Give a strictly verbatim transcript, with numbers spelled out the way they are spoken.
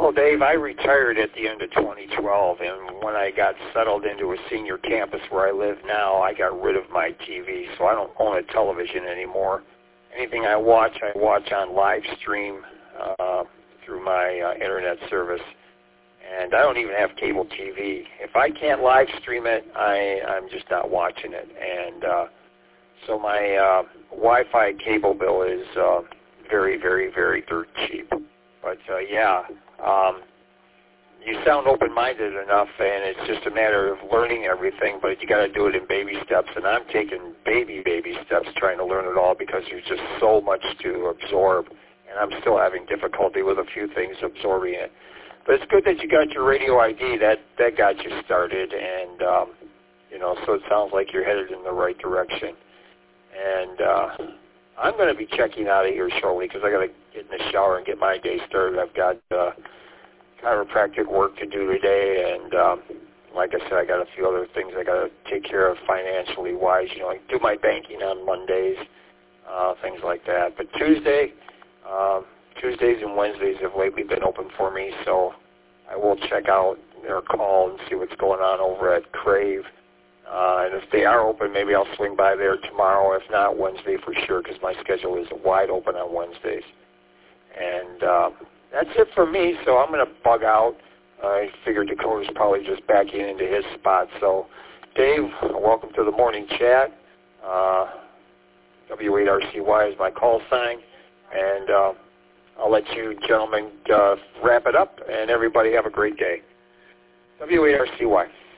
Well, Dave, I retired at the end of twenty twelve, and when I got settled into a senior campus where I live now, I got rid of my T V, so I don't own a television anymore. Anything I watch, I watch on live stream uh, through my uh, internet service, and I don't even have cable T V. If I can't live stream it, I, I'm just not watching it, and uh, so my uh, Wi-Fi cable bill is uh, very, very, very dirt cheap. But, uh, yeah, um, you sound open-minded enough, and it's just a matter of learning everything, but you got to do it in baby steps. And I'm taking baby, baby steps trying to learn it all because there's just so much to absorb, and I'm still having difficulty with a few things absorbing it. But it's good that you got your radio I D. That, that got you started, and, um, you know, so it sounds like you're headed in the right direction. And uh, I'm going to be checking out of here shortly because I got to get in the shower and get my day started. I've got uh, chiropractic work to do today, and um, like I said, I got a few other things I got to take care of financially wise. You know, I do my banking on Mondays, uh, things like that. But Tuesday, uh, Tuesdays and Wednesdays have lately been open for me, so I will check out their call and see what's going on over at Crave. Uh, and if they are open, maybe I'll swing by there tomorrow. If not, Wednesday for sure, because my schedule is wide open on Wednesdays. And uh, that's it for me, so I'm going to bug out. I figured Dakota's probably just backing into his spot. So, Dave, welcome to the morning chat. Uh, W eight R C Y is my call sign. And uh, I'll let you gentlemen uh, wrap it up, and everybody have a great day. W eight R C Y.